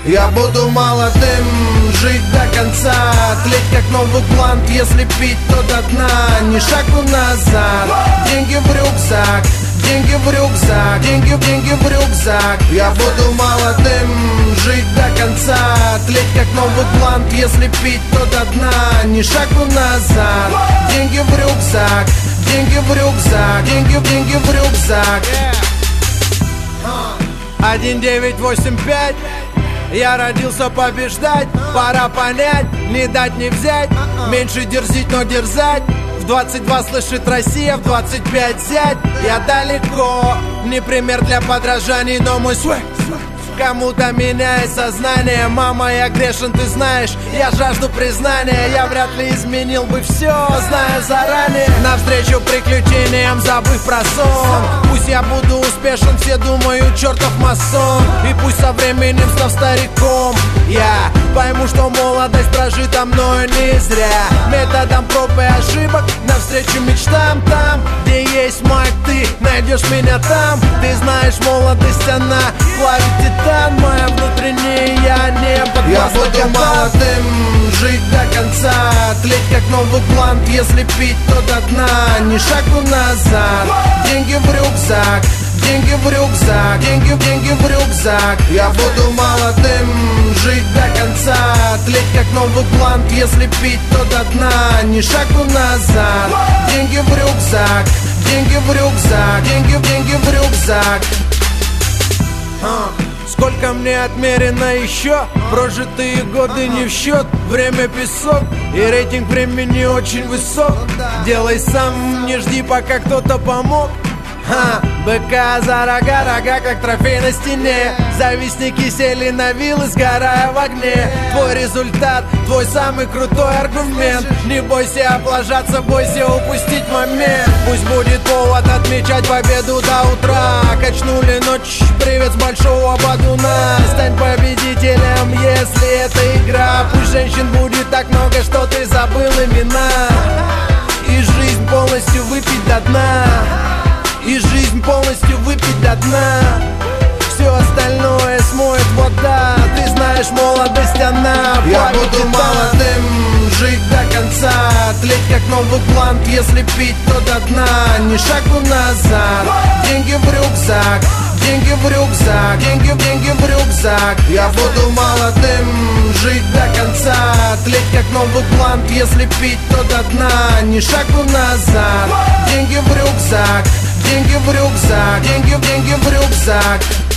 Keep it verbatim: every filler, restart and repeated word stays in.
Я буду молодым, жить до конца, тлеть как новый блант, если пить, то до дна. Ни шагу назад, деньги в рюкзак, деньги в рюкзак, деньги, деньги в рюкзак. Я буду молодым, жить до конца, тлеть как новый блант, если пить, то до дна. Ни шагу назад, деньги в рюкзак, деньги в рюкзак, деньги, деньги в рюкзак. Один девять восемь пять. Я родился побеждать, пора понять, не дать не взять, меньше дерзить, но дерзать. В двадцать два слышит Россия, в двадцать пять зять. Я далеко, не пример для подражаний, но мой свой кому-то меняет сознание. Мама, я грешен, ты знаешь, я жажду признания. Я вряд ли изменил бы все, зная заранее. Навстречу приключениям, забыв про сон. Пусть я буду успешен, все думают, чертов масон. И пусть со временем, став стариком, я пойму, что молодость прожита мною не зря. Методом проб и ошибок, навстречу мечтам. Там, где есть Майк, ты найдешь меня там. Ты знаешь, молодость, она плавит титан. Моя внутренняя, я не под Я буду молодым, жить до конца, тлеть как новый блант, если пить, то до дна. Ни шагу назад, деньги в рюкзак, деньги в рюкзак, деньги, деньги в рюкзак. Я буду молодым, жить до конца, тлеть как новый блант, если пить, то до дна. Ни шагу назад, деньги в рюкзак, деньги в рюкзак, деньги, деньги в рюкзак. Сколько мне отмерено еще? Прожитые годы не в счет. Время песок, и рейтинг времени очень высок. Делай сам, не жди, пока кто-то помог. Ха, быка за рога, рога как трофей на стене. Завистники сели на вилы, сгорая в огне. Твой результат, твой самый крутой аргумент. Не бойся облажаться, бойся упустить момент. Пусть будет повод отмечать победу до утра. Качнули ночь, привет с большого бадуна. Стань победителем, если это игра. Пусть женщин будет так много, что ты забыл имена. И жизнь полностью выпить до дна. И жизнь полностью выпить до дна. Все остальное смоет вода. Ты знаешь, молодость, она Я буду молодым, жить до конца, тлеть как новый блант, если пить, то до дна. Ни шагу назад, деньги в рюкзак, деньги в рюкзак, деньги, деньги в рюкзак. Я буду молодым, жить до конца, тлеть как новый блант, если пить, то до дна. Ни шагу назад, деньги в рюкзак, деньги в рюкзак, деньги, деньги в рюкзак.